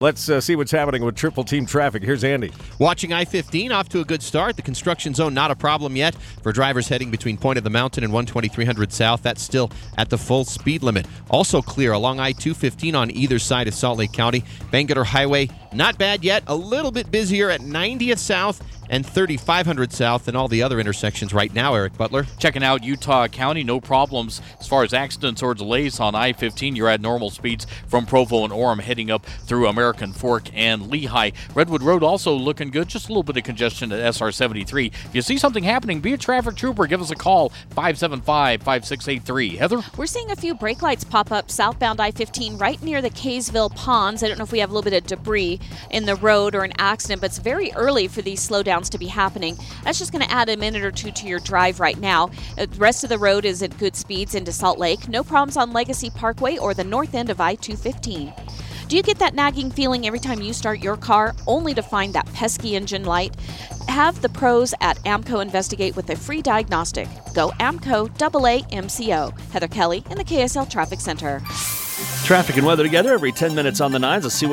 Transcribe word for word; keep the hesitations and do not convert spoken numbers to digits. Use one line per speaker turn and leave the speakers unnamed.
Let's uh, see what's happening with Triple Team traffic. Here's Andy.
Watching I fifteen off to a good start. The construction zone not a problem yet for drivers heading between Point of the Mountain and one twenty-three hundred South. That's still at the full speed limit. Also clear along I two fifteen on either side of Salt Lake County. Bangerter Highway, not bad yet. A little bit busier at ninetieth South and thirty-five hundred South and all the other intersections right now, Eric Butler.
Checking out Utah County, no problems as far as accidents or delays on I fifteen. You're at normal speeds from Provo and Orem heading up through American Fork and Lehigh. Redwood Road also looking good, just a little bit of congestion at S R seventy-three. If you see something happening, be a traffic trooper. Give us a call, five seven five, five six eight three. Heather?
We're seeing a few brake lights pop up southbound I fifteen right near the Kaysville Ponds. I don't know if we have a little bit of debris in the road or an accident, but it's very early for these slowdowns to be happening. That's just going to add a minute or two to your drive right now. The rest of the road is at good speeds into Salt Lake. No problems on Legacy Parkway or the north end of I two fifteen. Do you get that nagging feeling every time you start your car only to find that pesky engine light? Have the pros at AAMCO investigate with a free diagnostic. Go AAMCO, double A M C O. Heather Kelly in the K S L Traffic Center.
Traffic and weather together every ten minutes on the nines. Let's see what